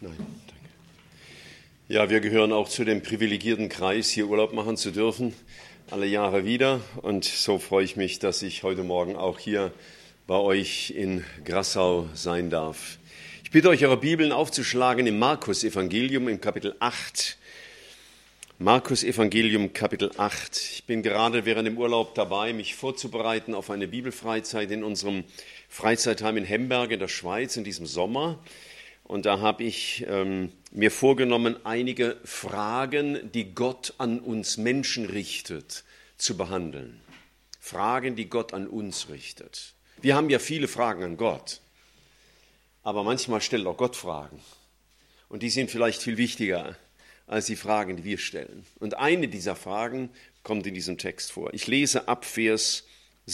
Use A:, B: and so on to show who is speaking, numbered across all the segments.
A: Nein, danke. Ja, wir gehören auch zu dem privilegierten Kreis, hier Urlaub machen zu dürfen, alle Jahre wieder. Und so freue ich mich, dass ich heute Morgen auch hier bei euch in Grassau sein darf. Ich bitte euch, eure Bibeln aufzuschlagen im Markus-Evangelium im Kapitel 8. Markus-Evangelium, Kapitel 8. Ich bin gerade während dem Urlaub dabei, mich vorzubereiten auf eine Bibelfreizeit in unserem Freizeitheim in Hemberg in der Schweiz in diesem Sommer. Und da habe ich mir vorgenommen, einige Fragen, die Gott an uns Menschen richtet, zu behandeln. Fragen, die Gott an uns richtet. Wir haben ja viele Fragen an Gott, aber manchmal stellt auch Gott Fragen. Und die sind vielleicht viel wichtiger als die Fragen, die wir stellen. Und eine dieser Fragen kommt in diesem Text vor. Ich lese ab Vers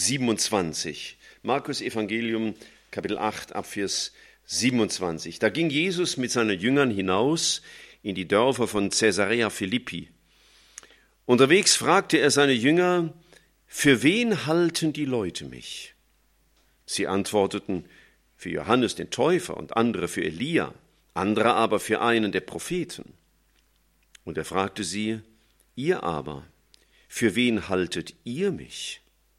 A: 27. Markus Evangelium, Kapitel 8, ab Vers 27. Da ging Jesus mit seinen Jüngern hinaus in die Dörfer von Caesarea Philippi. Unterwegs fragte er seine Jünger: Für wen halten die Leute mich? Sie antworteten: Für Johannes den Täufer und andere für Elia, andere aber für einen der Propheten. Und er fragte sie: Ihr aber, für wen haltet ihr mich?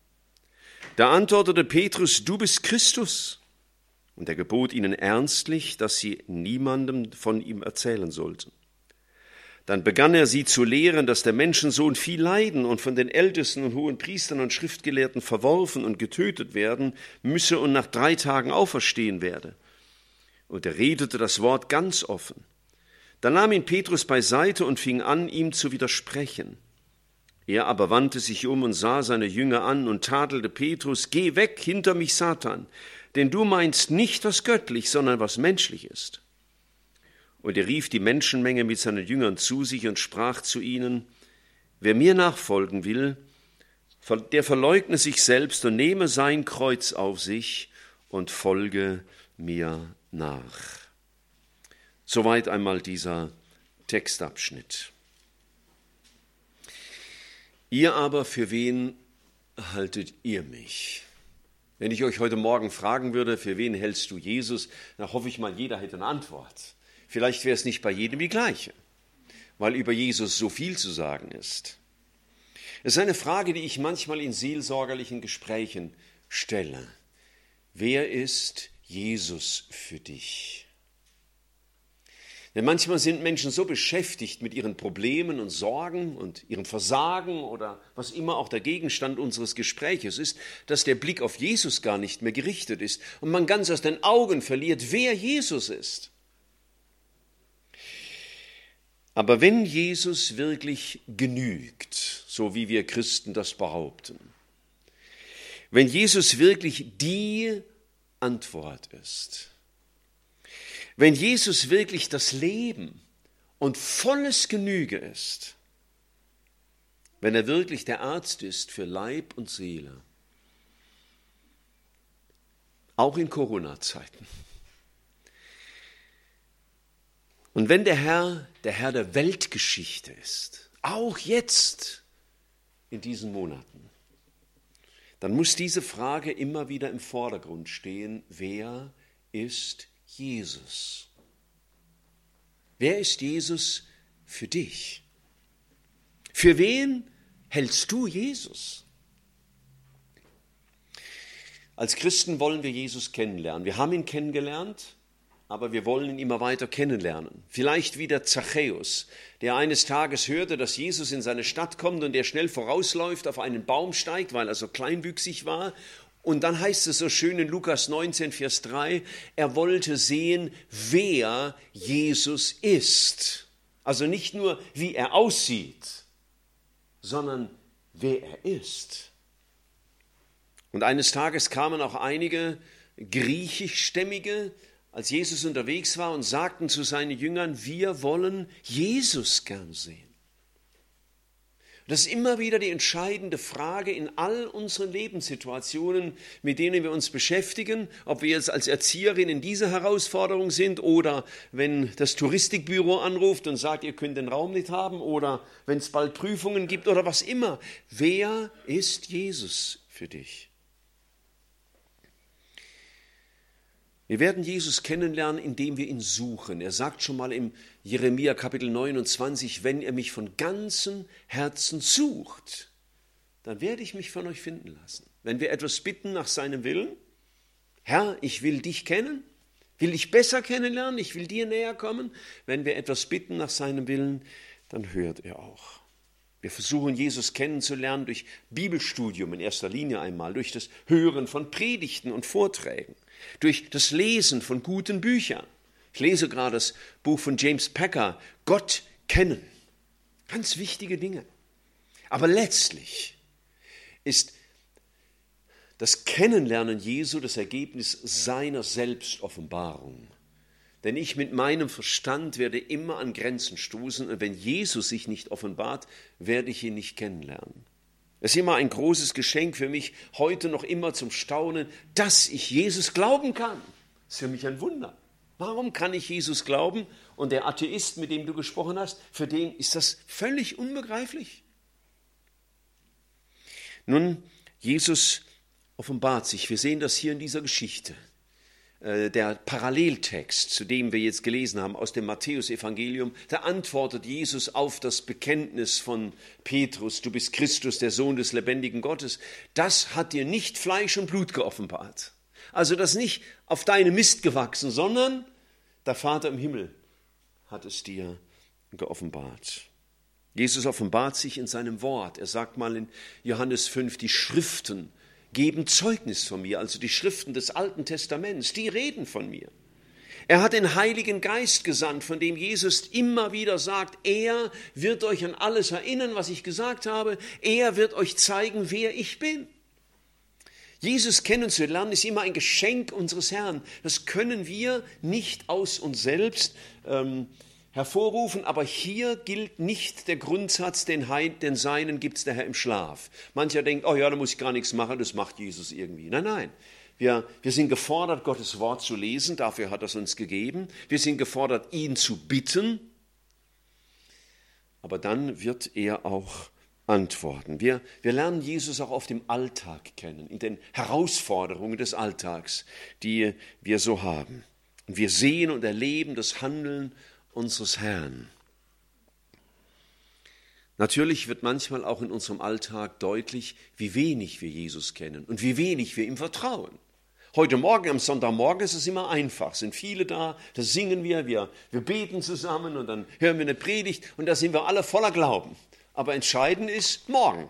A: Da antwortete Petrus: Du bist Christus. Und er gebot ihnen ernstlich, dass sie niemandem von ihm erzählen sollten. Dann begann er sie zu lehren, dass der Menschensohn viel leiden und von den Ältesten und Hohenpriestern und Schriftgelehrten verworfen und getötet werden müsse und nach 3 Tagen auferstehen werde. Und er redete das Wort ganz offen. Da nahm ihn Petrus beiseite und fing an, ihm zu widersprechen. Er aber wandte sich um und sah seine Jünger an und tadelte Petrus: Geh weg hinter mich, Satan, denn du meinst nicht, was göttlich, sondern was menschlich ist. Und er rief die Menschenmenge mit seinen Jüngern zu sich und sprach zu ihnen: Wer mir nachfolgen will, der verleugne sich selbst und nehme sein Kreuz auf sich und folge mir nach. Soweit einmal dieser Textabschnitt. Ihr aber, für wen haltet ihr mich? Wenn ich euch heute Morgen fragen würde, für wen hältst du Jesus, dann hoffe ich mal, jeder hätte eine Antwort. Vielleicht wäre es nicht bei jedem die gleiche, weil über Jesus so viel zu sagen ist. Es ist eine Frage, die ich manchmal in seelsorgerlichen Gesprächen stelle. Wer ist Jesus für dich? Denn manchmal sind Menschen so beschäftigt mit ihren Problemen und Sorgen und ihrem Versagen oder was immer auch der Gegenstand unseres Gespräches ist, dass der Blick auf Jesus gar nicht mehr gerichtet ist und man ganz aus den Augen verliert, wer Jesus ist. Aber wenn Jesus wirklich genügt, so wie wir Christen das behaupten, wenn Jesus wirklich die Antwort ist, wenn Jesus wirklich das Leben und volles Genüge ist, wenn er wirklich der Arzt ist für Leib und Seele, auch in Corona-Zeiten, und wenn der Herr der Weltgeschichte ist, auch jetzt in diesen Monaten, dann muss diese Frage immer wieder im Vordergrund stehen: Wer ist Jesus? Wer ist Jesus für dich? Für wen hältst du Jesus? Als Christen wollen wir Jesus kennenlernen. Wir haben ihn kennengelernt, aber wir wollen ihn immer weiter kennenlernen. Vielleicht wie der Zachäus, der eines Tages hörte, dass Jesus in seine Stadt kommt und der schnell vorausläuft, auf einen Baum steigt, weil er so kleinwüchsig war. Und dann heißt es so schön in Lukas 19, Vers 3, er wollte sehen, wer Jesus ist. Also nicht nur, wie er aussieht, sondern wer er ist. Und eines Tages kamen auch einige griechischstämmige, als Jesus unterwegs war, und sagten zu seinen Jüngern: Wir wollen Jesus gern sehen. Das ist immer wieder die entscheidende Frage in all unseren Lebenssituationen, mit denen wir uns beschäftigen, ob wir jetzt als Erzieherin in dieser Herausforderung sind oder wenn das Touristikbüro anruft und sagt, ihr könnt den Raum nicht haben, oder wenn es bald Prüfungen gibt oder was immer. Wer ist Jesus für dich? Wir werden Jesus kennenlernen, indem wir ihn suchen. Er sagt schon mal im Jeremia Kapitel 29, wenn ihr mich von ganzem Herzen sucht, dann werde ich mich von euch finden lassen. Wenn wir etwas bitten nach seinem Willen, Herr, ich will dich kennen, will dich besser kennenlernen, ich will dir näher kommen. Wenn wir etwas bitten nach seinem Willen, dann hört er auch. Wir versuchen, Jesus kennenzulernen durch Bibelstudium in erster Linie einmal, durch das Hören von Predigten und Vorträgen, durch das Lesen von guten Büchern. Ich lese gerade das Buch von James Packer, Gott kennen. Ganz wichtige Dinge. Aber letztlich ist das Kennenlernen Jesu das Ergebnis seiner Selbstoffenbarung. Denn ich mit meinem Verstand werde immer an Grenzen stoßen und wenn Jesus sich nicht offenbart, werde ich ihn nicht kennenlernen. Es ist immer ein großes Geschenk für mich, heute noch immer zum Staunen, dass ich Jesus glauben kann. Das ist für mich ein Wunder. Warum kann ich Jesus glauben? Und der Atheist, mit dem du gesprochen hast, für den ist das völlig unbegreiflich. Nun, Jesus offenbart sich. Wir sehen das hier in dieser Geschichte. Der Paralleltext, zu dem wir jetzt gelesen haben, aus dem Matthäusevangelium, da antwortet Jesus auf das Bekenntnis von Petrus, du bist Christus, der Sohn des lebendigen Gottes. Das hat dir nicht Fleisch und Blut geoffenbart. Also das nicht auf deine Mist gewachsen, sondern der Vater im Himmel hat es dir geoffenbart. Jesus offenbart sich in seinem Wort. Er sagt mal in Johannes 5, die Schriften geben Zeugnis von mir, also die Schriften des Alten Testaments, die reden von mir. Er hat den Heiligen Geist gesandt, von dem Jesus immer wieder sagt, er wird euch an alles erinnern, was ich gesagt habe, er wird euch zeigen, wer ich bin. Jesus kennenzulernen ist immer ein Geschenk unseres Herrn. Das können wir nicht aus uns selbst hervorrufen, aber hier gilt nicht der Grundsatz, den Seinen gibt es der Herr im Schlaf. Mancher denkt, oh ja, da muss ich gar nichts machen, das macht Jesus irgendwie. Nein, nein. Wir sind gefordert, Gottes Wort zu lesen, dafür hat er es uns gegeben. Wir sind gefordert, ihn zu bitten, aber dann wird er auch antworten. Wir lernen Jesus auch auf dem Alltag kennen, in den Herausforderungen des Alltags, die wir so haben. Und wir sehen und erleben das Handeln unseres Herrn. Natürlich wird manchmal auch in unserem Alltag deutlich, wie wenig wir Jesus kennen und wie wenig wir ihm vertrauen. Heute Morgen, am Sonntagmorgen, ist es immer einfach. Es sind viele da, da singen wir beten zusammen und dann hören wir eine Predigt und da sind wir alle voller Glauben. Aber entscheidend ist morgen.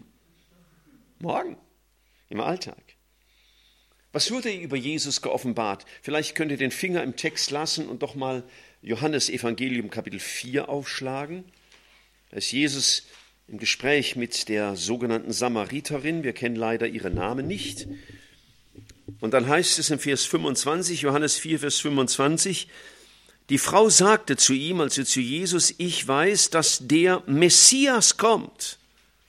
A: Morgen, im Alltag. Was wurde über Jesus geoffenbart? Vielleicht könnt ihr den Finger im Text lassen und doch mal Johannes Evangelium Kapitel 4 aufschlagen. Da ist Jesus im Gespräch mit der sogenannten Samariterin. Wir kennen leider ihren Namen nicht. Und dann heißt es im Vers 25, Johannes 4, Vers 25, die Frau sagte zu ihm, also zu Jesus, ich weiß, dass der Messias kommt,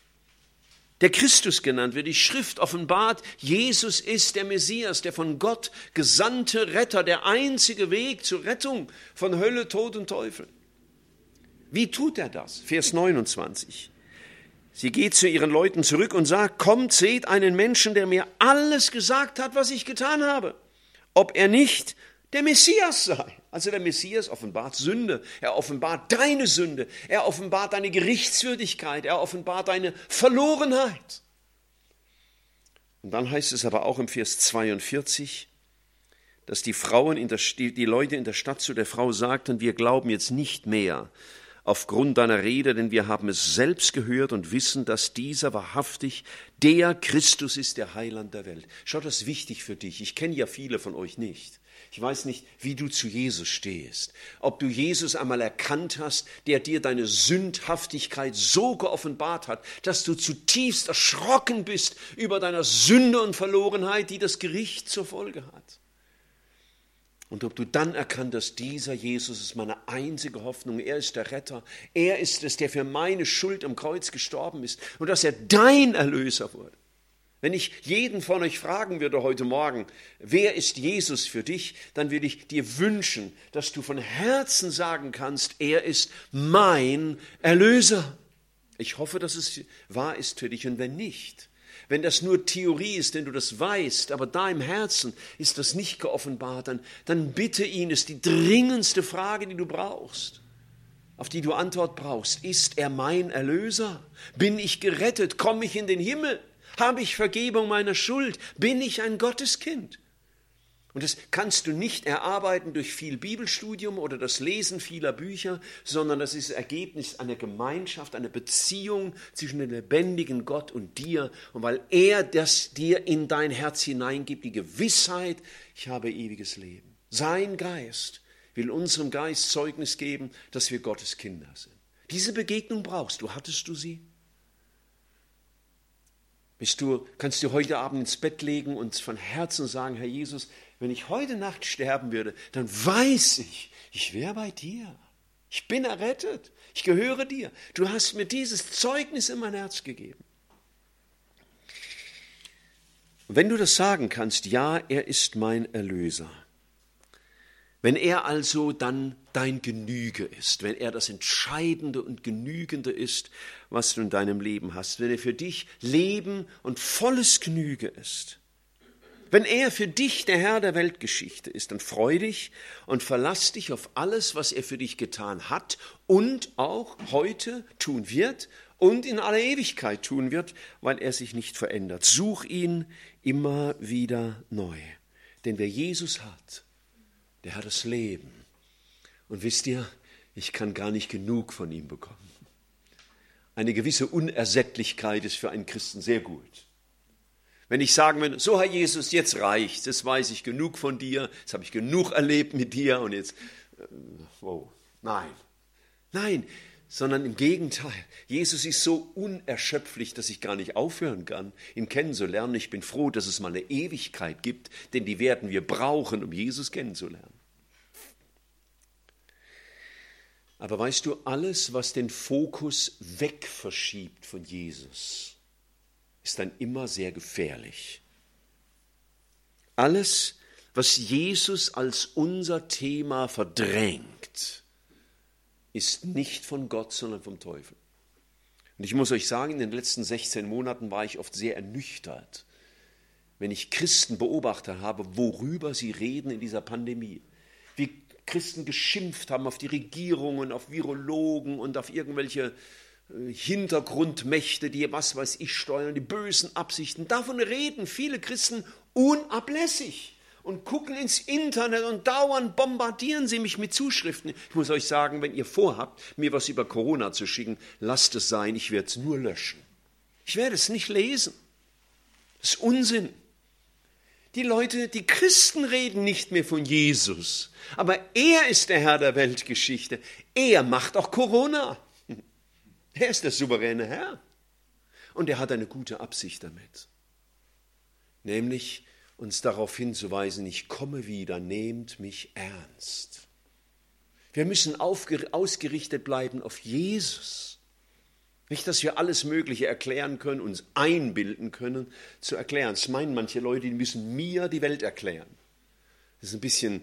A: der Christus genannt wird. Die Schrift offenbart, Jesus ist der Messias, der von Gott gesandte Retter, der einzige Weg zur Rettung von Hölle, Tod und Teufel. Wie tut er das? Vers 29. Sie geht zu ihren Leuten zurück und sagt, kommt, seht einen Menschen, der mir alles gesagt hat, was ich getan habe. Ob er nicht der Messias sei. Also der Messias offenbart Sünde, er offenbart deine Sünde, er offenbart deine Gerichtswürdigkeit, er offenbart deine Verlorenheit. Und dann heißt es aber auch im Vers 42, dass die Leute in der Stadt zu der Frau sagten, wir glauben jetzt nicht mehr aufgrund deiner Rede, denn wir haben es selbst gehört und wissen, dass dieser wahrhaftig der Christus ist, der Heiland der Welt. Schau, das ist wichtig für dich. Ich kenne ja viele von euch nicht. Ich weiß nicht, wie du zu Jesus stehst, ob du Jesus einmal erkannt hast, der dir deine Sündhaftigkeit so geoffenbart hat, dass du zutiefst erschrocken bist über deiner Sünde und Verlorenheit, die das Gericht zur Folge hat. Und ob du dann erkannt hast, dieser Jesus ist meine einzige Hoffnung, er ist der Retter, er ist es, der für meine Schuld am Kreuz gestorben ist und dass er dein Erlöser wurde. Wenn ich jeden von euch fragen würde heute Morgen, wer ist Jesus für dich, dann würde ich dir wünschen, dass du von Herzen sagen kannst, er ist mein Erlöser. Ich hoffe, dass es wahr ist für dich und wenn nicht, Wenn das nur Theorie ist, denn du das weißt, aber da im Herzen ist das nicht geoffenbart, dann bitte ihn, ist die dringendste Frage, die du brauchst, auf die du Antwort brauchst. Ist er mein Erlöser? Bin ich gerettet? Komme ich in den Himmel? Habe ich Vergebung meiner Schuld? Bin ich ein Gotteskind? Und das kannst du nicht erarbeiten durch viel Bibelstudium oder das Lesen vieler Bücher, sondern das ist das Ergebnis einer Gemeinschaft, einer Beziehung zwischen dem lebendigen Gott und dir. Und weil er das dir in dein Herz hineingibt, die Gewissheit, ich habe ewiges Leben. Sein Geist will unserem Geist Zeugnis geben, dass wir Gottes Kinder sind. Diese Begegnung brauchst du. Hattest du sie? Kannst du heute Abend ins Bett legen und von Herzen sagen, Herr Jesus, wenn ich heute Nacht sterben würde, dann weiß ich wäre bei dir. Ich bin errettet. Ich gehöre dir. Du hast mir dieses Zeugnis in mein Herz gegeben. Und wenn du das sagen kannst, ja, er ist mein Erlöser. Wenn er also dann dein Genüge ist, wenn er das Entscheidende und Genügende ist, was du in deinem Leben hast, wenn er für dich Leben und volles Genüge ist, wenn er für dich der Herr der Weltgeschichte ist, dann freu dich und verlass dich auf alles, was er für dich getan hat und auch heute tun wird und in aller Ewigkeit tun wird, weil er sich nicht verändert. Such ihn immer wieder neu. Denn wer Jesus hat, der hat das Leben. Und wisst ihr, ich kann gar nicht genug von ihm bekommen. Eine gewisse Unersättlichkeit ist für einen Christen sehr gut. Wenn ich sagen würde, so Herr Jesus, jetzt reicht's, jetzt weiß ich genug von dir, jetzt habe ich genug erlebt mit dir und jetzt, nein, sondern im Gegenteil. Jesus ist so unerschöpflich, dass ich gar nicht aufhören kann, ihn kennenzulernen. Ich bin froh, dass es mal eine Ewigkeit gibt, denn die werden wir brauchen, um Jesus kennenzulernen. Aber weißt du, alles, was den Fokus weg verschiebt von Jesus, ist dann immer sehr gefährlich. Alles, was Jesus als unser Thema verdrängt, ist nicht von Gott, sondern vom Teufel. Und ich muss euch sagen, in den letzten 16 Monaten war ich oft sehr ernüchtert, wenn ich Christen beobachtet habe, worüber sie reden in dieser Pandemie. Wie Christen geschimpft haben auf die Regierungen, auf Virologen und auf irgendwelche Hintergrundmächte, die was weiß ich steuern, die bösen Absichten. Davon reden viele Christen unablässig und gucken ins Internet und dauernd bombardieren sie mich mit Zuschriften. Ich muss euch sagen, wenn ihr vorhabt, mir was über Corona zu schicken, lasst es sein, ich werde es nur löschen. Ich werde es nicht lesen. Das ist Unsinn. Die Christen reden nicht mehr von Jesus, aber er ist der Herr der Weltgeschichte. Er macht auch Corona. Er ist der souveräne Herr. Und er hat eine gute Absicht damit. Nämlich uns darauf hinzuweisen, ich komme wieder, nehmt mich ernst. Wir müssen ausgerichtet bleiben auf Jesus. Nicht, dass wir alles Mögliche erklären können, uns einbilden können, zu erklären. Das meinen manche Leute, die müssen mir die Welt erklären. Das ist ein bisschen,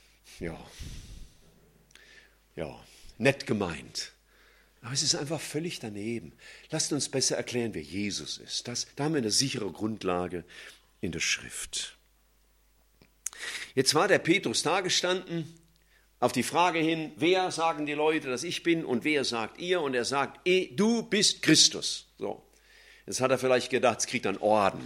A: nett gemeint. Aber es ist einfach völlig daneben. Lasst uns besser erklären, wer Jesus ist. Da haben wir eine sichere Grundlage in der Schrift. Jetzt war der Petrus da gestanden, auf die Frage hin, wer sagen die Leute, dass ich bin und wer sagt ihr? Und er sagt, du bist Christus. So. Jetzt hat er vielleicht gedacht, es kriegt einen Orden.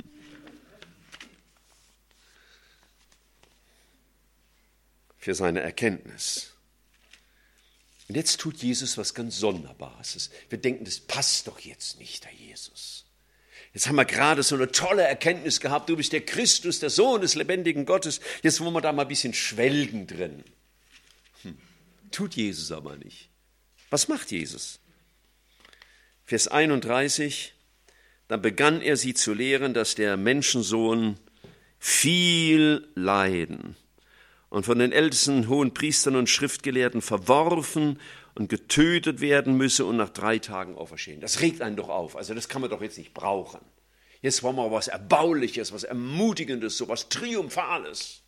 A: Für seine Erkenntnis. Und jetzt tut Jesus was ganz Sonderbares. Wir denken, das passt doch jetzt nicht, Herr Jesus. Jetzt haben wir gerade so eine tolle Erkenntnis gehabt, du bist der Christus, der Sohn des lebendigen Gottes. Jetzt wollen wir da mal ein bisschen schwelgen drin. Tut Jesus aber nicht. Was macht Jesus? Vers 31, dann begann er sie zu lehren, dass der Menschensohn viel leiden und von den ältesten Hohenpriestern und Schriftgelehrten verworfen und getötet werden müsse und nach 3 Tagen auferstehen. Das regt einen doch auf. Also das kann man doch jetzt nicht brauchen. Jetzt wollen wir was Erbauliches, was Ermutigendes, so was Triumphales.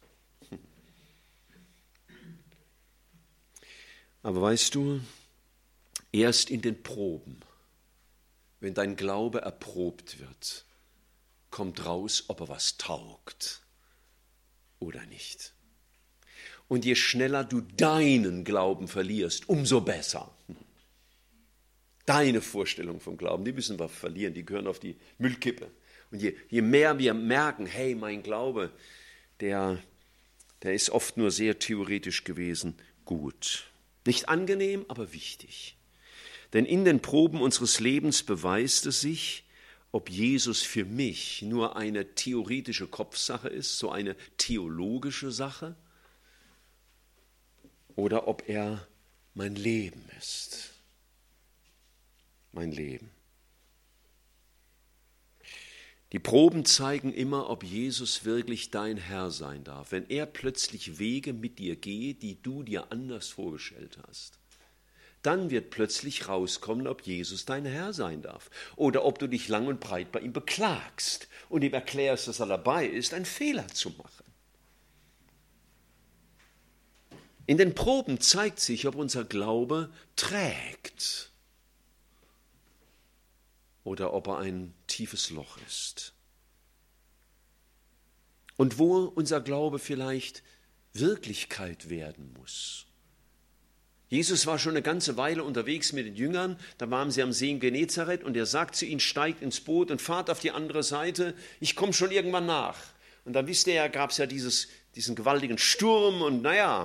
A: Aber weißt du, erst in den Proben, wenn dein Glaube erprobt wird, kommt raus, ob er was taugt oder nicht. Und je schneller du deinen Glauben verlierst, umso besser. Deine Vorstellung vom Glauben, die müssen wir verlieren, die gehören auf die Müllkippe. Und je mehr wir merken, hey, mein Glaube, der ist oft nur sehr theoretisch gewesen, gut. Nicht angenehm, aber wichtig. Denn in den Proben unseres Lebens beweist es sich, ob Jesus für mich nur eine theoretische Kopfsache ist, so eine theologische Sache, oder ob er mein Leben ist. Mein Leben. Die Proben zeigen immer, ob Jesus wirklich dein Herr sein darf. Wenn er plötzlich Wege mit dir geht, die du dir anders vorgestellt hast, dann wird plötzlich rauskommen, ob Jesus dein Herr sein darf. Oder ob du dich lang und breit bei ihm beklagst und ihm erklärst, dass er dabei ist, einen Fehler zu machen. In den Proben zeigt sich, ob unser Glaube trägt oder ob er ein tiefes Loch ist. Und wo unser Glaube vielleicht Wirklichkeit werden muss. Jesus war schon eine ganze Weile unterwegs mit den Jüngern, da waren sie am See in Genezareth und er sagt zu ihnen, steigt ins Boot und fahrt auf die andere Seite, ich komme schon irgendwann nach. Und dann wisst ihr ja, gab es ja diesen gewaltigen Sturm und naja.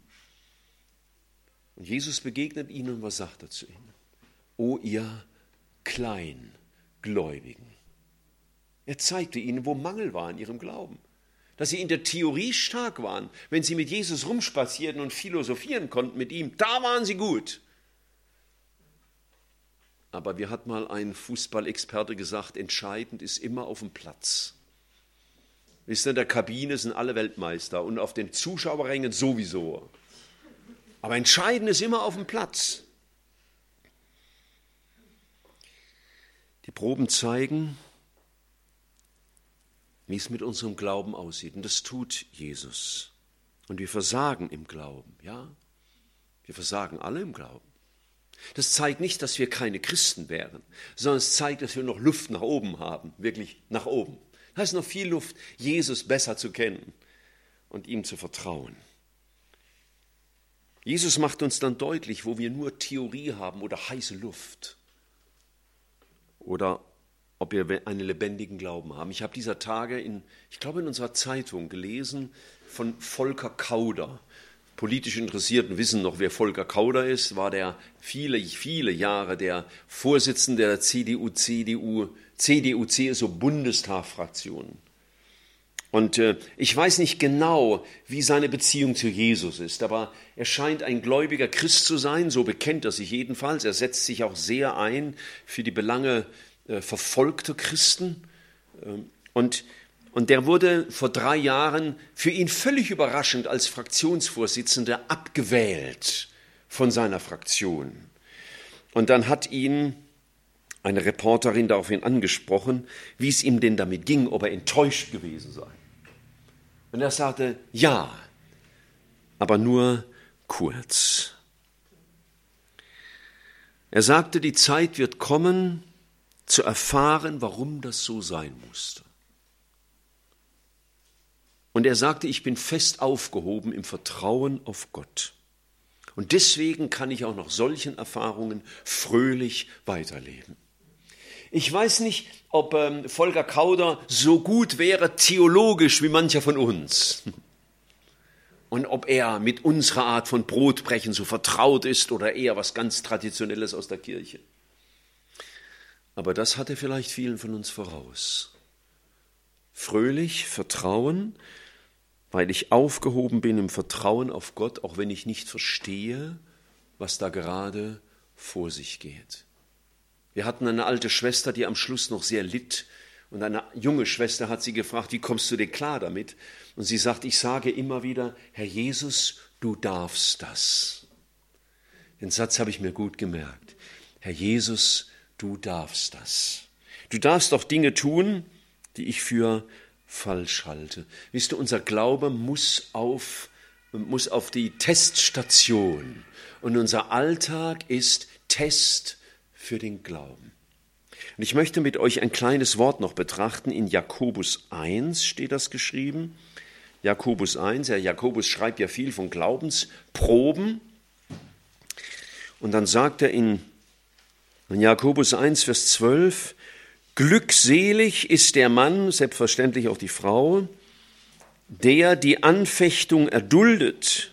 A: Und Jesus begegnet ihnen und was sagt er zu ihnen? O ihr Kleingläubigen. Er zeigte ihnen, wo Mangel war in ihrem Glauben. Dass sie in der Theorie stark waren. Wenn sie mit Jesus rumspazierten und philosophieren konnten mit ihm, da waren sie gut. Aber wie hat mal ein Fußballexperte gesagt, entscheidend ist immer auf dem Platz. Wisst ihr, in der Kabine sind alle Weltmeister und auf den Zuschauerrängen sowieso. Aber entscheidend ist immer auf dem Platz. Die Proben zeigen, wie es mit unserem Glauben aussieht. Und das tut Jesus. Und wir versagen im Glauben, ja? Wir versagen alle im Glauben. Das zeigt nicht, dass wir keine Christen wären, sondern es zeigt, dass wir noch Luft nach oben haben, wirklich nach oben. Da ist noch viel Luft, Jesus besser zu kennen und ihm zu vertrauen. Jesus macht uns dann deutlich, wo wir nur Theorie haben oder heiße Luft oder ob wir einen lebendigen Glauben haben. Ich habe dieser Tage in unserer Zeitung gelesen von Volker Kauder. Politisch Interessierten wissen noch, wer Volker Kauder ist, war der viele Jahre der Vorsitzende der CDU-CSU-Bundestagfraktion. Und ich weiß nicht genau, wie seine Beziehung zu Jesus ist, aber er scheint ein gläubiger Christ zu sein, so bekennt er sich jedenfalls. Er setzt sich auch sehr ein für die Belange verfolgter Christen. Und der wurde vor 3 Jahren für ihn völlig überraschend als Fraktionsvorsitzender abgewählt von seiner Fraktion. Und dann hat ihn eine Reporterin daraufhin angesprochen, wie es ihm denn damit ging, ob er enttäuscht gewesen sei. Und er sagte, ja, aber nur kurz. Er sagte, die Zeit wird kommen, zu erfahren, warum das so sein musste. Und er sagte, ich bin fest aufgehoben im Vertrauen auf Gott. Und deswegen kann ich auch nach solchen Erfahrungen fröhlich weiterleben. Ich weiß nicht, ob Volker Kauder so gut wäre theologisch wie mancher von uns. Und ob er mit unserer Art von Brotbrechen so vertraut ist oder eher was ganz Traditionelles aus der Kirche. Aber das hat er vielleicht vielen von uns voraus. Fröhlich vertrauen, weil ich aufgehoben bin im Vertrauen auf Gott, auch wenn ich nicht verstehe, was da gerade vor sich geht. Wir hatten eine alte Schwester, die am Schluss noch sehr litt. Und eine junge Schwester hat sie gefragt, wie kommst du denn klar damit? Und sie sagt, ich sage immer wieder, Herr Jesus, du darfst das. Den Satz habe ich mir gut gemerkt. Herr Jesus, du darfst das. Du darfst auch Dinge tun, die ich für falsch halte. Wisst ihr, unser Glaube muss auf die Teststation. Und unser Alltag ist Test für den Glauben. Und ich möchte mit euch ein kleines Wort noch betrachten. In Jakobus 1 steht das geschrieben. Jakobus 1, der Jakobus schreibt ja viel von Glaubensproben. Und dann sagt er in Jakobus 1, Vers 12, glückselig ist der Mann, selbstverständlich auch die Frau, der die Anfechtung erduldet.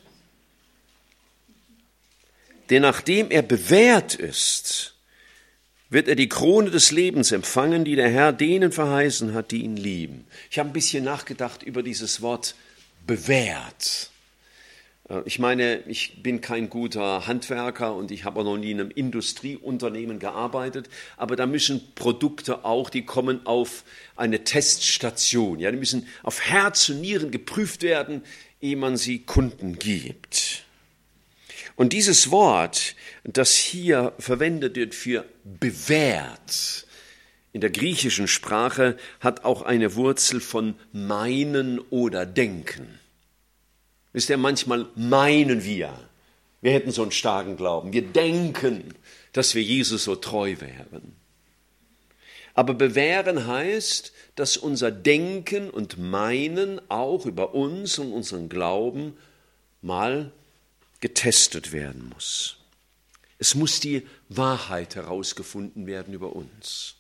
A: Denn nachdem er bewährt ist, wird er die Krone des Lebens empfangen, die der Herr denen verheißen hat, die ihn lieben. Ich habe ein bisschen nachgedacht über dieses Wort bewährt. Ich meine, ich bin kein guter Handwerker und ich habe auch noch nie in einem Industrieunternehmen gearbeitet, aber da müssen Produkte auch, die kommen auf eine Teststation. Ja, die müssen auf Herz und Nieren geprüft werden, ehe man sie Kunden gibt. Und dieses Wort, das hier verwendet wird für bewährt, in der griechischen Sprache hat auch eine Wurzel von meinen oder denken. Wisst ihr, manchmal meinen wir hätten so einen starken Glauben. Wir denken, dass wir Jesus so treu wären. Aber bewähren heißt, dass unser Denken und Meinen auch über uns und unseren Glauben mal getestet werden muss. Es muss die Wahrheit herausgefunden werden über uns.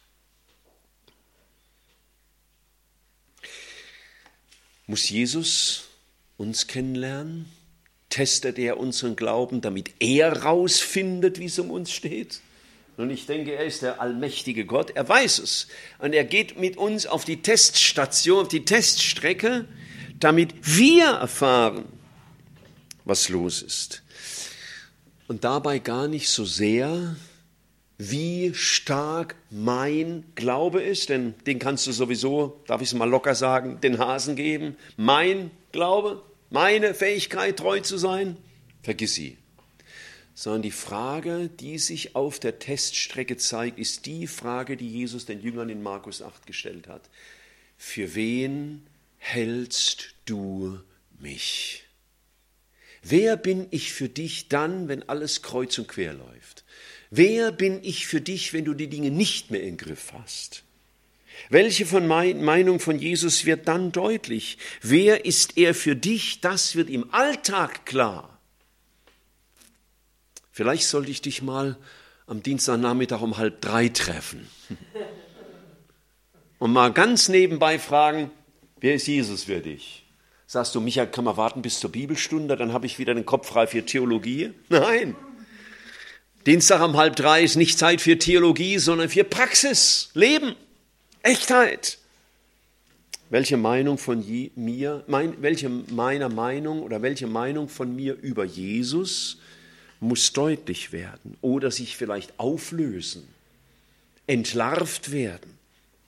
A: Muss Jesus uns kennenlernen? Testet er unseren Glauben, damit er rausfindet, wie es um uns steht? Und ich denke, er ist der allmächtige Gott, er weiß es. Und er geht mit uns auf die Teststation, auf die Teststrecke, damit wir erfahren, was los ist. Und dabei gar nicht so sehr, wie stark mein Glaube ist, denn den kannst du sowieso, darf ich es mal locker sagen, den Hasen geben. Mein Glaube, meine Fähigkeit, treu zu sein, vergiss sie. Sondern die Frage, die sich auf der Teststrecke zeigt, ist die Frage, die Jesus den Jüngern in Markus 8 gestellt hat. Für wen hältst du mich? Wer bin ich für dich dann, wenn alles kreuz und quer läuft? Wer bin ich für dich, wenn du die Dinge nicht mehr im Griff hast? Welche Meinung von Jesus wird dann deutlich? Wer ist er für dich? Das wird im Alltag klar. Vielleicht sollte ich dich mal am Dienstagnachmittag um 2:30 treffen und mal ganz nebenbei fragen, wer ist Jesus für dich? Sagst du, Michael, kann man warten bis zur Bibelstunde, dann habe ich wieder den Kopf frei für Theologie? Nein. Dienstag um 2:30 ist nicht Zeit für Theologie, sondern für Praxis, Leben, Echtheit. Welche Meinung von mir, welche Meinung von mir über Jesus muss deutlich werden oder sich vielleicht auflösen, entlarvt werden.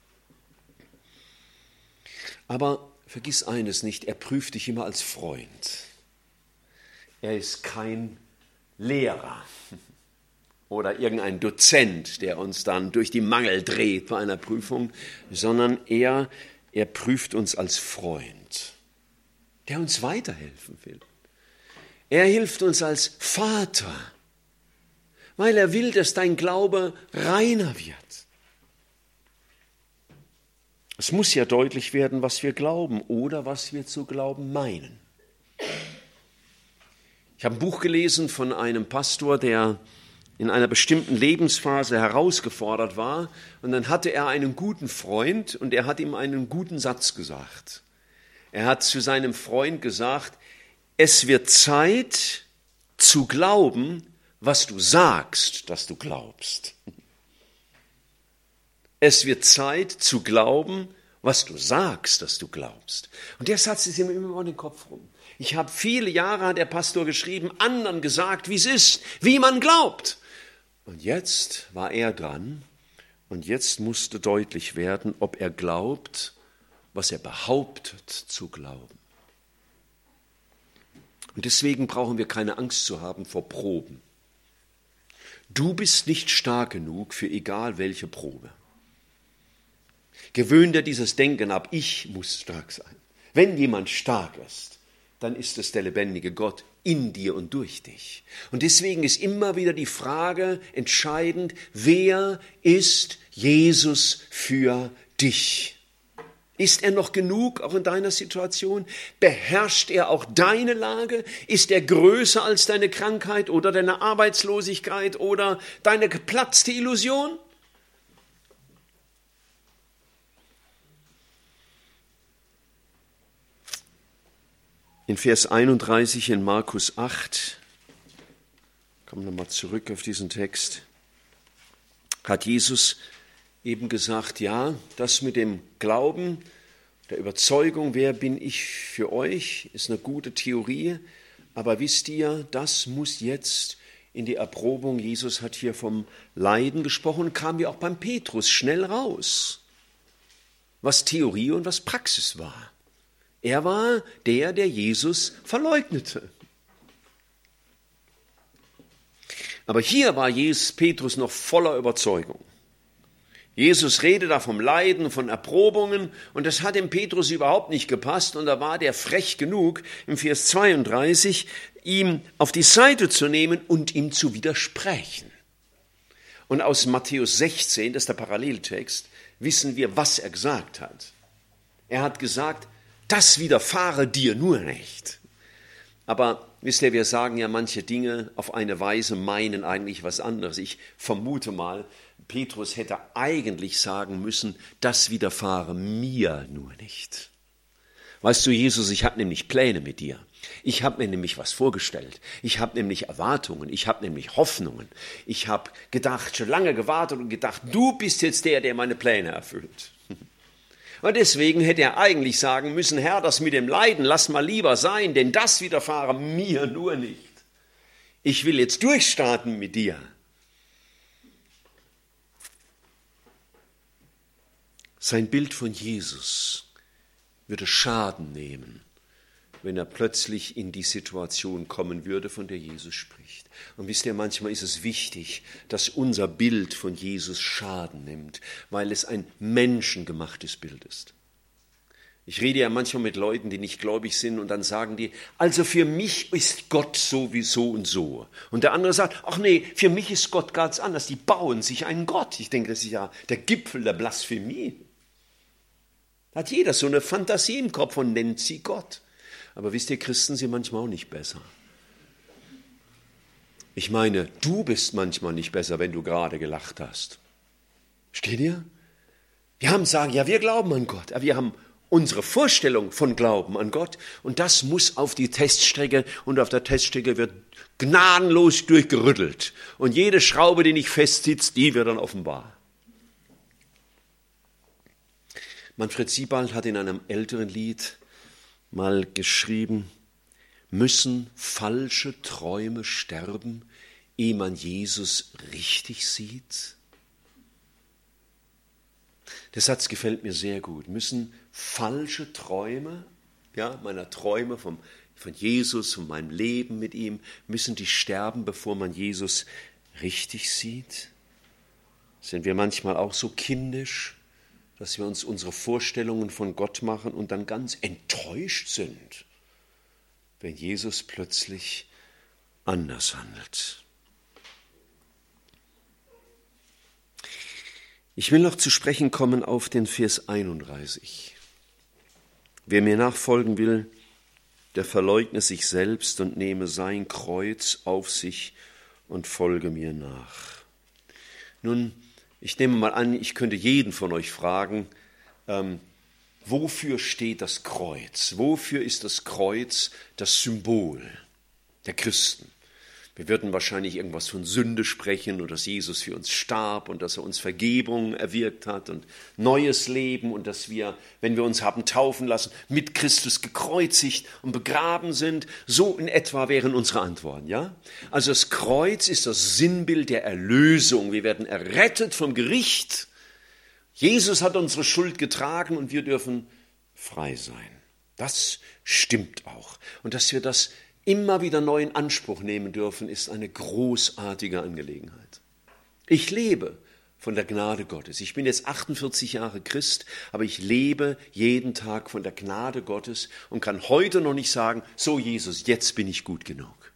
A: Aber vergiss eines nicht, er prüft dich immer als Freund. Er ist kein Lehrer oder irgendein Dozent, der uns dann durch die Mangel dreht bei einer Prüfung, sondern er prüft uns als Freund, der uns weiterhelfen will. Er hilft uns als Vater, weil er will, dass dein Glaube reiner wird. Es muss ja deutlich werden, was wir glauben oder was wir zu glauben meinen. Ich habe ein Buch gelesen von einem Pastor, der in einer bestimmten Lebensphase herausgefordert war. Und dann hatte er einen guten Freund und er hat ihm einen guten Satz gesagt. Er hat zu seinem Freund gesagt, es wird Zeit zu glauben, was du sagst, dass du glaubst. Es wird Zeit zu glauben, was du sagst, dass du glaubst. Und der Satz ist ihm immer in den Kopf rum. Ich habe viele Jahre, hat der Pastor geschrieben, anderen gesagt, wie es ist, wie man glaubt. Und jetzt war er dran und jetzt musste deutlich werden, ob er glaubt, was er behauptet zu glauben. Und deswegen brauchen wir keine Angst zu haben vor Proben. Du bist nicht stark genug für egal welche Probe. Gewöhn dir dieses Denken ab, ich muss stark sein. Wenn jemand stark ist, dann ist es der lebendige Gott in dir und durch dich. Und deswegen ist immer wieder die Frage entscheidend, wer ist Jesus für dich? Ist er noch genug, auch in deiner Situation? Beherrscht er auch deine Lage? Ist er größer als deine Krankheit oder deine Arbeitslosigkeit oder deine geplatzte Illusion? In Vers 31 in Markus 8, kommen wir nochmal zurück auf diesen Text, hat Jesus eben gesagt, ja, das mit dem Glauben, der Überzeugung, wer bin ich für euch, ist eine gute Theorie, aber wisst ihr, das muss jetzt in die Erprobung. Jesus hat hier vom Leiden gesprochen, kam ja auch beim Petrus schnell raus, was Theorie und was Praxis war. Er war der Jesus verleugnete. Aber hier war Petrus noch voller Überzeugung. Jesus redet da vom Leiden, von Erprobungen und das hat dem Petrus überhaupt nicht gepasst und da war der frech genug, im Vers 32, ihm auf die Seite zu nehmen und ihm zu widersprechen. Und aus Matthäus 16, das ist der Paralleltext, wissen wir, was er gesagt hat. Er hat gesagt, das widerfahre dir nur nicht. Aber wisst ihr, wir sagen ja manche Dinge auf eine Weise, meinen eigentlich was anderes. Ich vermute mal, Petrus hätte eigentlich sagen müssen, das widerfahre mir nur nicht. Weißt du, Jesus, ich habe nämlich Pläne mit dir. Ich habe mir nämlich was vorgestellt. Ich habe nämlich Erwartungen. Ich habe nämlich Hoffnungen. Ich habe gedacht, schon lange gewartet und gedacht, du bist jetzt der meine Pläne erfüllt. Und deswegen hätte er eigentlich sagen müssen, Herr, das mit dem Leiden, lass mal lieber sein, denn das widerfahre mir nur nicht. Ich will jetzt durchstarten mit dir. Sein Bild von Jesus würde Schaden nehmen, wenn er plötzlich in die Situation kommen würde, von der Jesus spricht. Und wisst ihr, manchmal ist es wichtig, dass unser Bild von Jesus Schaden nimmt, weil es ein menschengemachtes Bild ist. Ich rede ja manchmal mit Leuten, die nicht gläubig sind und dann sagen die, also für mich ist Gott sowieso und so. Und der andere sagt, ach nee, für mich ist Gott ganz anders. Die bauen sich einen Gott. Ich denke, das ist ja der Gipfel der Blasphemie. Da hat jeder so eine Fantasie im Kopf und nennt sie Gott. Aber wisst ihr, Christen sind manchmal auch nicht besser. Ich meine, du bist manchmal nicht besser, wenn du gerade gelacht hast. Steht ihr? Wir sagen, ja, wir glauben an Gott, aber wir haben unsere Vorstellung von Glauben an Gott und das muss auf die Teststrecke und auf der Teststrecke wird gnadenlos durchgerüttelt und jede Schraube, die nicht fest sitzt, die wird dann offenbar. Manfred Siebald hat in einem älteren Lied mal geschrieben, müssen falsche Träume sterben, ehe man Jesus richtig sieht? Der Satz gefällt mir sehr gut. Müssen falsche Träume, ja, meiner Träume von Jesus, von meinem Leben mit ihm, müssen die sterben, bevor man Jesus richtig sieht? Sind wir manchmal auch so kindisch, dass wir uns unsere Vorstellungen von Gott machen und dann ganz enttäuscht sind, wenn Jesus plötzlich anders handelt? Ich will noch zu sprechen kommen auf den Vers 31. Wer mir nachfolgen will, der verleugne sich selbst und nehme sein Kreuz auf sich und folge mir nach. Nun, ich nehme mal an, ich könnte jeden von euch fragen, wofür steht das Kreuz? Wofür ist das Kreuz das Symbol der Christen? Wir würden wahrscheinlich irgendwas von Sünde sprechen und dass Jesus für uns starb und dass er uns Vergebung erwirkt hat und neues Leben und dass wir, wenn wir uns haben taufen lassen, mit Christus gekreuzigt und begraben sind. So in etwa wären unsere Antworten, ja? Also das Kreuz ist das Sinnbild der Erlösung. Wir werden errettet vom Gericht. Jesus hat unsere Schuld getragen und wir dürfen frei sein. Das stimmt auch. Und dass wir das immer wieder neu in Anspruch nehmen dürfen, ist eine großartige Angelegenheit. Ich lebe von der Gnade Gottes. Ich bin jetzt 48 Jahre Christ, aber ich lebe jeden Tag von der Gnade Gottes und kann heute noch nicht sagen, so Jesus, jetzt bin ich gut genug.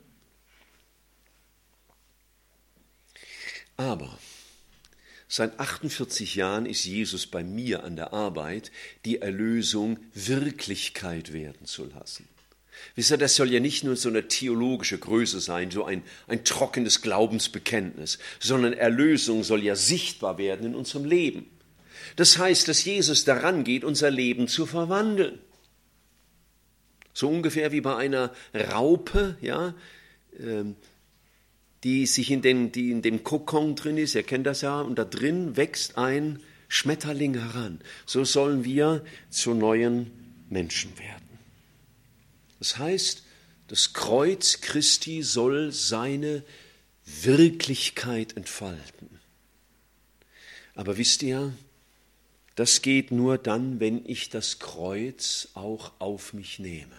A: Aber seit 48 Jahren ist Jesus bei mir an der Arbeit, die Erlösung Wirklichkeit werden zu lassen. Wisst ihr, das soll ja nicht nur so eine theologische Größe sein, so ein trockenes Glaubensbekenntnis, sondern Erlösung soll ja sichtbar werden in unserem Leben. Das heißt, dass Jesus daran geht, unser Leben zu verwandeln. So ungefähr wie bei einer Raupe, ja, die in dem Kokon drin ist, ihr kennt das ja, und da drin wächst ein Schmetterling heran. So sollen wir zu neuen Menschen werden. Das heißt, das Kreuz Christi soll seine Wirklichkeit entfalten. Aber wisst ihr, das geht nur dann, wenn ich das Kreuz auch auf mich nehme.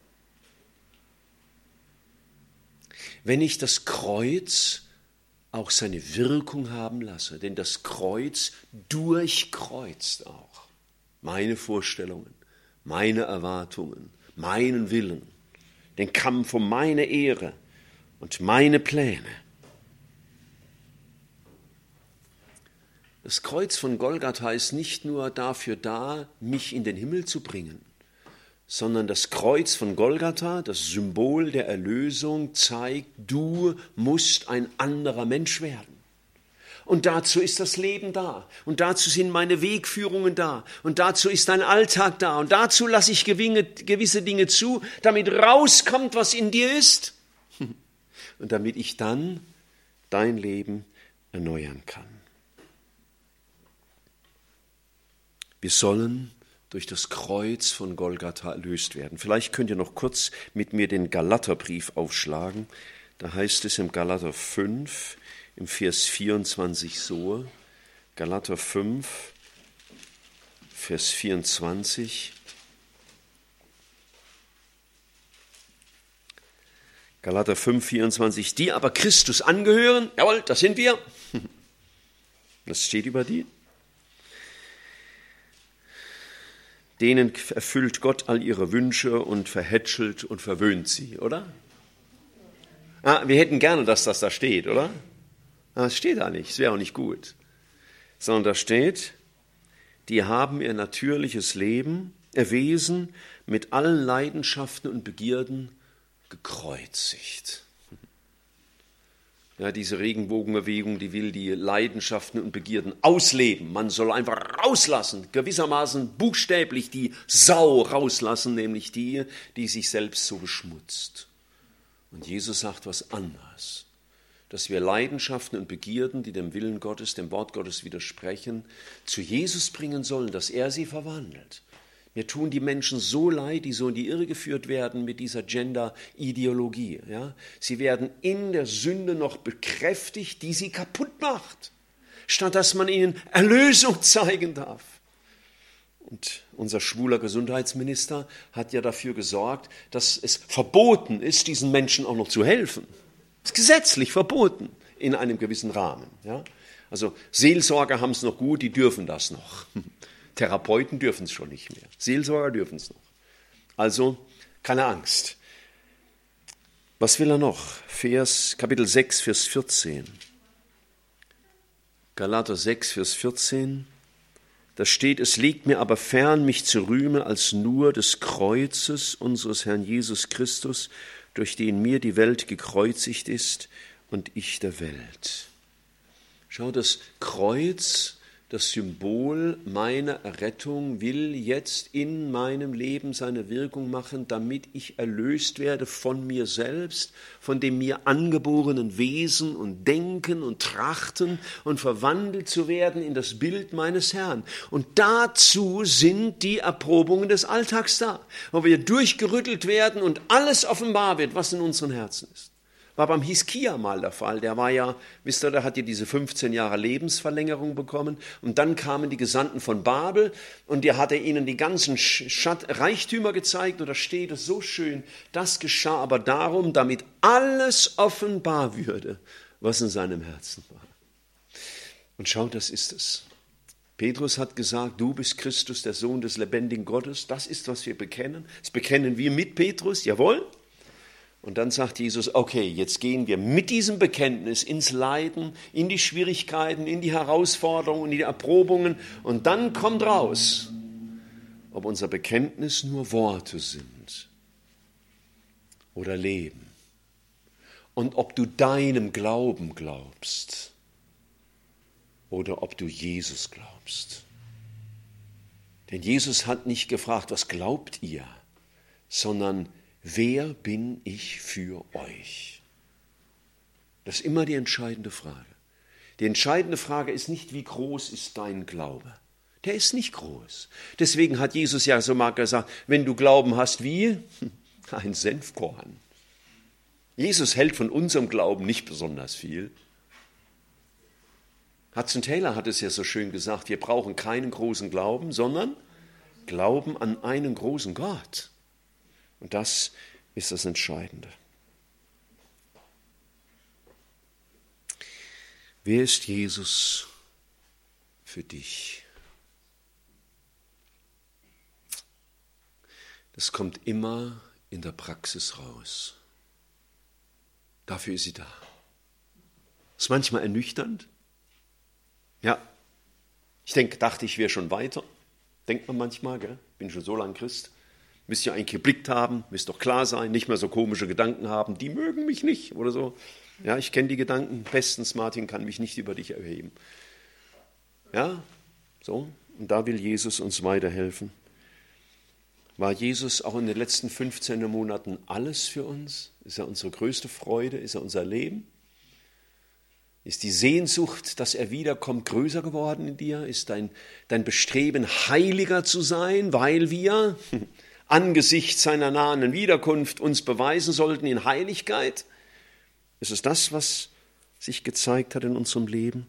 A: Wenn ich das Kreuz auch seine Wirkung haben lasse, denn das Kreuz durchkreuzt auch meine Vorstellungen, meine Erwartungen, meinen Willen, den Kampf um meine Ehre und meine Pläne. Das Kreuz von Golgatha ist nicht nur dafür da, mich in den Himmel zu bringen, sondern das Kreuz von Golgatha, das Symbol der Erlösung, zeigt, du musst ein anderer Mensch werden. Und dazu ist das Leben da. Und dazu sind meine Wegführungen da. Und dazu ist dein Alltag da. Und dazu lasse ich gewisse Dinge zu, damit rauskommt, was in dir ist. Und damit ich dann dein Leben erneuern kann. Wir sollen durch das Kreuz von Golgatha erlöst werden. Vielleicht könnt ihr noch kurz mit mir den Galaterbrief aufschlagen. Da heißt es im Galater 5, im Vers 24 so, Galater 5, Vers 24. Galater 5, 24. Die aber Christus angehören, jawohl, das sind wir. Das steht über die. Denen erfüllt Gott all ihre Wünsche und verhätschelt und verwöhnt sie, oder? Wir hätten gerne, dass das da steht, oder? Das steht da nicht, es wäre auch nicht gut. Sondern da steht, die haben ihr natürliches Leben, ihr Wesen mit allen Leidenschaften und Begierden gekreuzigt. Ja, diese Regenbogenbewegung, die will die Leidenschaften und Begierden ausleben. Man soll einfach rauslassen, gewissermaßen buchstäblich die Sau rauslassen, nämlich die sich selbst so beschmutzt. Und Jesus sagt was anderes, dass wir Leidenschaften und Begierden, die dem Willen Gottes, dem Wort Gottes widersprechen, zu Jesus bringen sollen, dass er sie verwandelt. Mir tun die Menschen so leid, die so in die Irre geführt werden mit dieser Gender-Ideologie. Ja? Sie werden in der Sünde noch bekräftigt, die sie kaputt macht, statt dass man ihnen Erlösung zeigen darf. Und unser schwuler Gesundheitsminister hat ja dafür gesorgt, dass es verboten ist, diesen Menschen auch noch zu helfen. Es ist gesetzlich verboten in einem gewissen Rahmen. Ja? Also Seelsorger haben es noch gut, die dürfen das noch. Therapeuten dürfen es schon nicht mehr. Seelsorger dürfen es noch. Also keine Angst. Was will er noch? Kapitel 6, Vers 14. Galater 6, Vers 14. Da steht, es liegt mir aber fern, mich zu rühmen als nur des Kreuzes unseres Herrn Jesus Christus, durch den mir die Welt gekreuzigt ist und ich der Welt. Schau, das Kreuz, das Symbol meiner Errettung, will jetzt in meinem Leben seine Wirkung machen, damit ich erlöst werde von mir selbst, von dem mir angeborenen Wesen und Denken und Trachten und verwandelt zu werden in das Bild meines Herrn. Und dazu sind die Erprobungen des Alltags da, wo wir durchgerüttelt werden und alles offenbar wird, was in unseren Herzen ist. War beim Hiskia mal der Fall. Der war ja, wisst ihr, der hat ja diese 15 Jahre Lebensverlängerung bekommen. Und dann kamen die Gesandten von Babel und der hatte ihnen die ganzen Reichtümer gezeigt. Und da steht es so schön, das geschah aber darum, damit alles offenbar würde, was in seinem Herzen war. Und schau, das ist es. Petrus hat gesagt, du bist Christus, der Sohn des lebendigen Gottes. Das ist, was wir bekennen. Das bekennen wir mit Petrus, jawohl. Und dann sagt Jesus, okay, jetzt gehen wir mit diesem Bekenntnis ins Leiden, in die Schwierigkeiten, in die Herausforderungen, in die Erprobungen. Und dann kommt raus, ob unser Bekenntnis nur Worte sind oder Leben. Und ob du deinem Glauben glaubst oder ob du Jesus glaubst. Denn Jesus hat nicht gefragt, was glaubt ihr, sondern wer bin ich für euch? Das ist immer die entscheidende Frage. Die entscheidende Frage ist nicht, wie groß ist dein Glaube? Der ist nicht groß. Deswegen hat Jesus ja so mal gesagt, wenn du Glauben hast wie ein Senfkorn. Jesus hält von unserem Glauben nicht besonders viel. Hudson Taylor hat es ja so schön gesagt, wir brauchen keinen großen Glauben, sondern Glauben an einen großen Gott. Und das ist das Entscheidende. Wer ist Jesus für dich? Das kommt immer in der Praxis raus. Dafür ist sie da. Ist manchmal ernüchternd. Ja, dachte, ich wäre schon weiter. Denkt man manchmal, gell? Bin schon so lange Christ. Müsst ihr eigentlich geblickt haben, müsst doch klar sein, nicht mehr so komische Gedanken haben, die mögen mich nicht oder so. Ja, ich kenne die Gedanken bestens, Martin kann mich nicht über dich erheben. Ja, so, und da will Jesus uns weiterhelfen. War Jesus auch in den letzten 15 Monaten alles für uns? Ist er unsere größte Freude? Ist er unser Leben? Ist die Sehnsucht, dass er wiederkommt, größer geworden in dir? Ist dein Bestreben, heiliger zu sein, weil wir angesichts seiner nahen Wiederkunft uns beweisen sollten in Heiligkeit? Ist es das, was sich gezeigt hat in unserem Leben?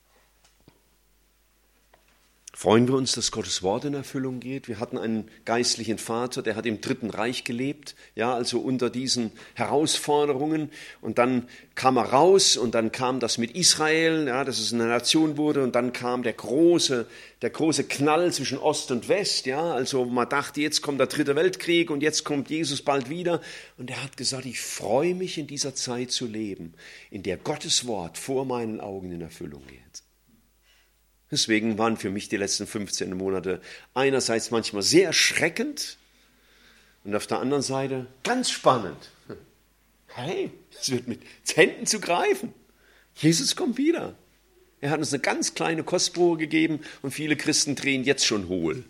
A: Freuen wir uns, dass Gottes Wort in Erfüllung geht? Wir hatten einen geistlichen Vater, der hat im Dritten Reich gelebt, ja, also unter diesen Herausforderungen. Und dann kam er raus und dann kam das mit Israel, ja, dass es eine Nation wurde. Und dann kam der große Knall zwischen Ost und West, ja, also man dachte, jetzt kommt der Dritte Weltkrieg und jetzt kommt Jesus bald wieder. Und er hat gesagt, ich freue mich, in dieser Zeit zu leben, in der Gottes Wort vor meinen Augen in Erfüllung geht. Deswegen waren für mich die letzten 15 Monate einerseits manchmal sehr erschreckend und auf der anderen Seite ganz spannend. Hey, es wird mit Händen zu greifen. Jesus kommt wieder. Er hat uns eine ganz kleine Kostprobe gegeben und viele Christen drehen jetzt schon hohl.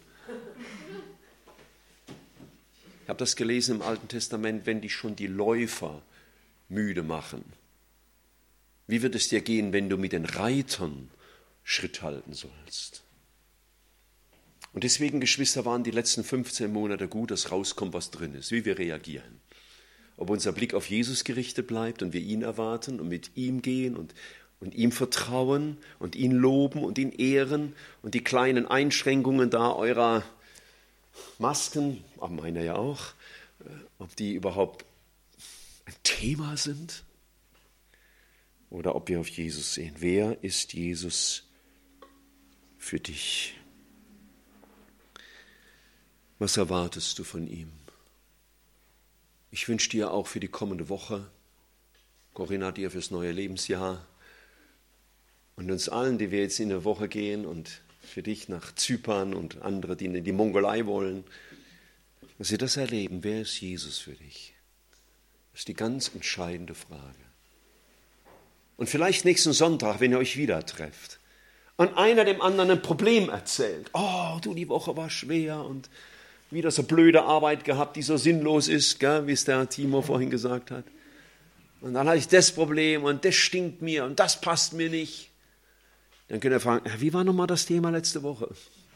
A: Ich habe das gelesen im Alten Testament, wenn dich schon die Läufer müde machen. Wie wird es dir gehen, wenn du mit den Reitern Schritt halten sollst? Und deswegen, Geschwister, waren die letzten 15 Monate gut, dass rauskommt, was drin ist, wie wir reagieren. Ob unser Blick auf Jesus gerichtet bleibt und wir ihn erwarten und mit ihm gehen und ihm vertrauen und ihn loben und ihn ehren und die kleinen Einschränkungen da eurer Masken, meiner ja auch, ob die überhaupt ein Thema sind oder ob wir auf Jesus sehen. Wer ist Jesus für dich? Was erwartest du von ihm? Ich wünsche dir auch für die kommende Woche, Corinna, dir fürs neue Lebensjahr und uns allen, die wir jetzt in eine Woche gehen und für dich nach Zypern und andere, die in die Mongolei wollen, dass sie das erleben. Wer ist Jesus für dich? Das ist die ganz entscheidende Frage. Und vielleicht nächsten Sonntag, wenn ihr euch wieder trefft und einer dem anderen ein Problem erzählt. Oh, du, die Woche war schwer und wieder so blöde Arbeit gehabt, die so sinnlos ist, gell, wie es der Timo vorhin gesagt hat. Und dann hatte ich das Problem und das stinkt mir und das passt mir nicht. Dann könnt ihr fragen, wie war nochmal das Thema letzte Woche?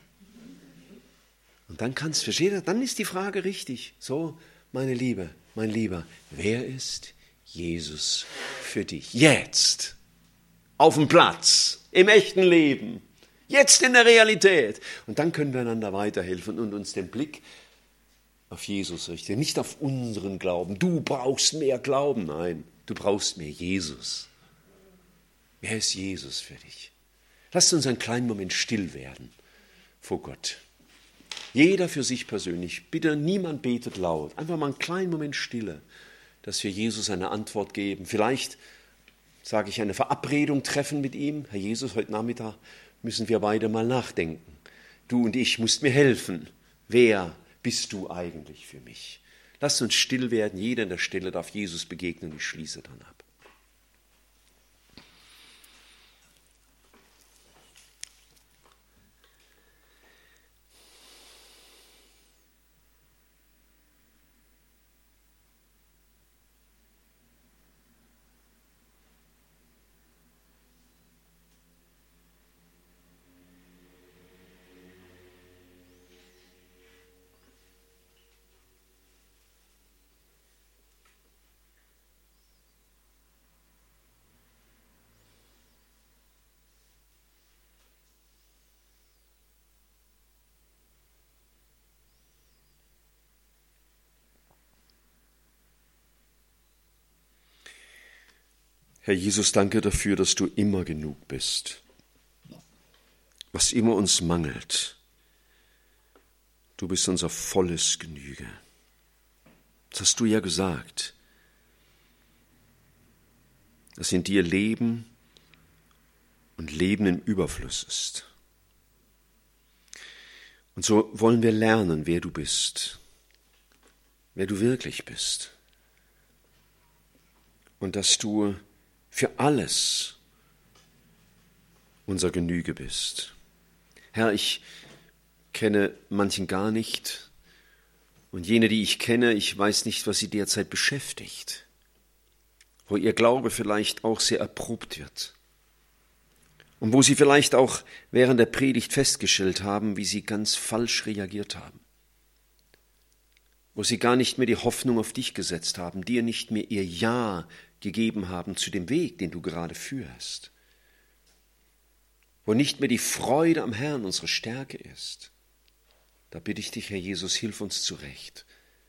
A: Und dann versteht ihr, dann ist die Frage richtig. So, meine Liebe, mein Lieber, wer ist Jesus für dich? Jetzt, auf dem Platz, im echten Leben, jetzt in der Realität. Und dann können wir einander weiterhelfen und uns den Blick auf Jesus richten. Nicht auf unseren Glauben. Du brauchst mehr Glauben. Nein, du brauchst mehr Jesus. Wer ist Jesus für dich? Lasst uns einen kleinen Moment still werden vor Gott. Jeder für sich persönlich. Bitte niemand betet laut. Einfach mal einen kleinen Moment Stille, dass wir Jesus eine Antwort geben. Vielleicht, sage ich, eine Verabredung treffen mit ihm. Herr Jesus, heute Nachmittag müssen wir beide mal nachdenken. Du und ich musst mir helfen. Wer bist du eigentlich für mich? Lasst uns still werden. Jeder an der Stelle darf Jesus begegnen. Ich schließe dann ab. Herr Jesus, danke dafür, dass du immer genug bist. Was immer uns mangelt, du bist unser volles Genüge. Das hast du ja gesagt, dass in dir Leben und Leben im Überfluss ist. Und so wollen wir lernen, wer du bist, wer du wirklich bist. Und dass du für alles unser Genüge bist. Herr, ich kenne manchen gar nicht und jene, die ich kenne, ich weiß nicht, was sie derzeit beschäftigt, wo ihr Glaube vielleicht auch sehr erprobt wird und wo sie vielleicht auch während der Predigt festgestellt haben, wie sie ganz falsch reagiert haben, wo sie gar nicht mehr die Hoffnung auf dich gesetzt haben, dir nicht mehr ihr Ja gegeben haben zu dem Weg, den du gerade führst, wo nicht mehr die Freude am Herrn unsere Stärke ist. Da bitte ich dich, Herr Jesus, hilf uns zurecht,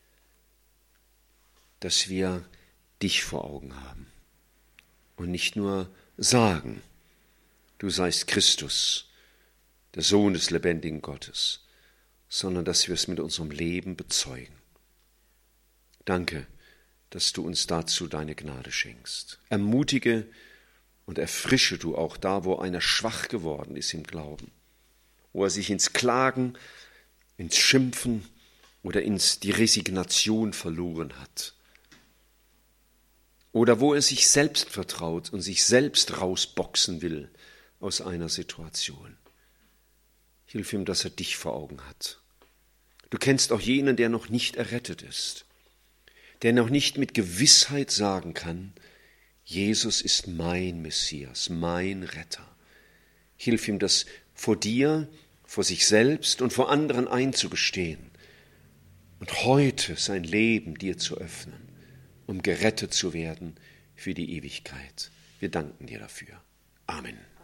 A: dass wir dich vor Augen haben und nicht nur sagen, du seist Christus, der Sohn des lebendigen Gottes, sondern dass wir es mit unserem Leben bezeugen. Danke, dass du uns dazu deine Gnade schenkst. Ermutige und erfrische du auch da, wo einer schwach geworden ist im Glauben, wo er sich ins Klagen, ins Schimpfen oder ins die Resignation verloren hat. Oder wo er sich selbst vertraut und sich selbst rausboxen will aus einer Situation. Hilf ihm, dass er dich vor Augen hat. Du kennst auch jenen, der noch nicht errettet ist, der noch nicht mit Gewissheit sagen kann, Jesus ist mein Messias, mein Retter. Hilf ihm, das vor dir, vor sich selbst und vor anderen einzugestehen und heute sein Leben dir zu öffnen, um gerettet zu werden für die Ewigkeit. Wir danken dir dafür. Amen.